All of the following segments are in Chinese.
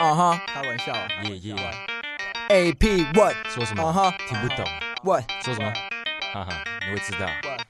开玩笑。 耶。 AP what？ 说什么？听不懂。 What？ 说什么？哈哈，你会知道。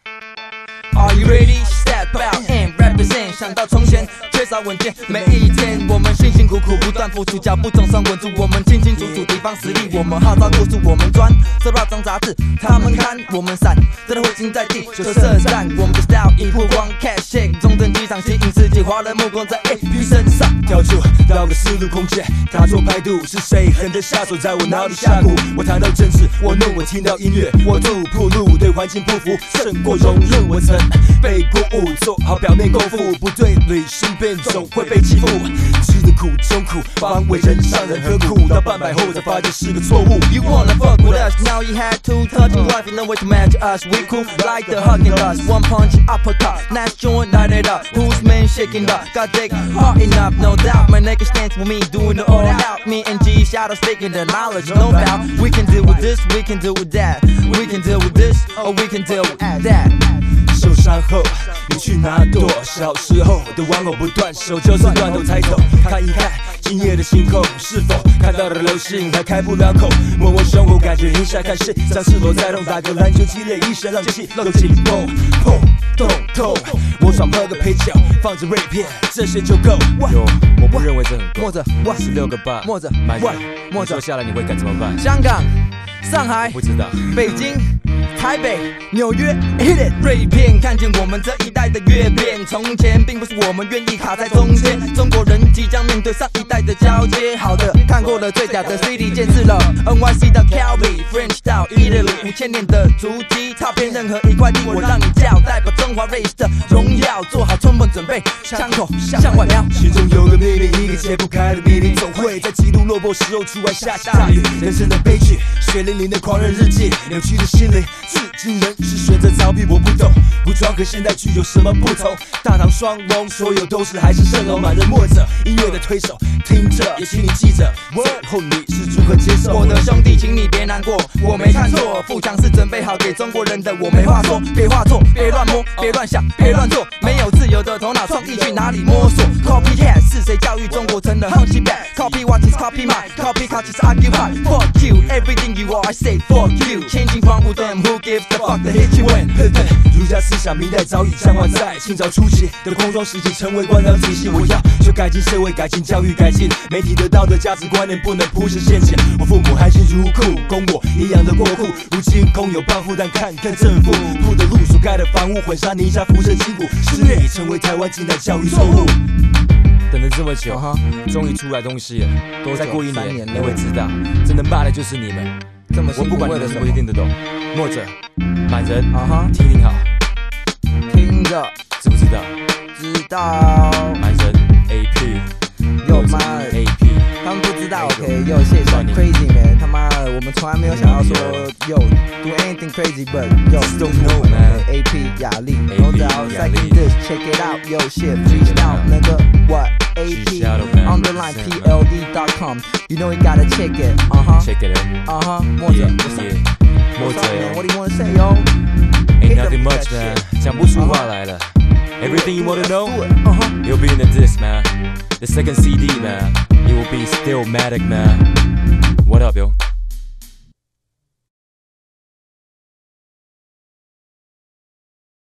Are you ready? Step out and represent。想到从前缺少稳健，每一天我们辛辛苦苦不断付出，脚步总算稳住。我们清清楚楚地方实力，我们号召过处，我们专收到张杂志，他们看我们闪，真的灰心在地就射弹。我们的 style 一曝光 ，cash check 中正机场吸引世界华人目光在 AP 身上。 跳出到个四路空间，踏错排度是谁狠的下手，在我脑里下蛊。我谈到政治，我怒；我听到音乐，我怒。铺路对环境不服，胜过融入。我曾被鼓舞，做好表面功夫，不对理性辩总会被欺负。吃的苦中苦，方为人上人何苦？到半百后才发现是个错误。 You wanna fuck with us? Now you had to touch life, no way to match us. We cool like the hugging us. One punch uppercut, nice joint, light it up. Who's man shaking up? Got dick hard enough, no doubt. My nigga stands with me, doing it all out. Me and G shadow speaking the knowledge, no doubt. We can deal with this, we can deal with that. We can deal with this, or we can deal with that. 受伤后你去哪躲？小时候的玩偶不断手，就算断头抬头看一看今夜的星空，是否看到了流星？还开不了口，摸摸胸口，感觉一下看世像是裸在痛，打个篮球激烈一身让气都紧绷，砰痛痛。我爽喝个啤酒，放着 rap 片，这些就够。 我不认为这很够。 摸着 16个半， 摸着买着，摸着下来你会该怎么办？ 香港、上海、 不知道， 北京、台北、纽约 ，hit it， 锐片看见我们这一代的阅片。从前并不是我们愿意卡在中间，中国人即将面对上一代的交接。好的，看过了最假的 CD， 见识了 NYC 的 Calvi、French 到 Italy，5000年的足迹，踏遍任何一块地，我让你叫，代表中华 race 的荣耀，做好充分准备，枪口向外瞄。 心中有个秘密，一个解不开的秘密，总会在极度落魄时候出外下起大雨。人生的悲剧，血淋淋的狂人日记，扭曲的心灵，至今仍是选择逃避。我不懂，武装和现代剧有什么不同？大唐双龙，所有都是还是蜃楼，满人默着音乐的推手，听着也请你记着，最后你是如何接受？ 我的兄弟，请你别难过，我没看错，富强是准备好给中国人的，我没话说，别画错，别乱摸，别乱想，别乱做，没有自由的头脑，创意去哪里摸索 ？Copycat 是谁教育中国成了 hunchback？Copy what is copy my，copycat is occupy。Fuck you，everything you are，I say fuck you。Changing from who them who gives the fuck the hit you win。 儒家思想明代早已僵化在清朝初期的空窗时期，成为官僚体系。我要求改进社会，改进教育，改进媒体的道德价值观念，不能铺设陷阱。我父母含辛茹苦供我一样的过户，如今空有抱负，但看看政府铺的路，所盖的房屋，混沙泥沙，浮生筋骨，失业已成为台湾近代教育错误。 等了这么久，终于出来东西了。再过1年，你会知道，真的骂的就是你们。我不管你们是不是听得懂，默着，满人，听好， 听着， 知不知道？ 知道。 满人 AP， 有吗 ？AP， 他们不知道 ，OK， yo， 谢谢 ，crazy man， 他妈的，我们从来没有想要说 ，yo do anything crazy，but yo don't know man， 雅丽 ，no doubt，second this，check it out，yo shit，freestyle， 那个 what，AP，underline PLD.com，you know you gotta check it，check it， 默着， 默着 ，What do you wanna say yo？Ain't nothing much man， 讲不出话来了。Everything you wanna know, it'll be in the disc, man. The second CD, man. It will be Stillmatic, man. What up, yo?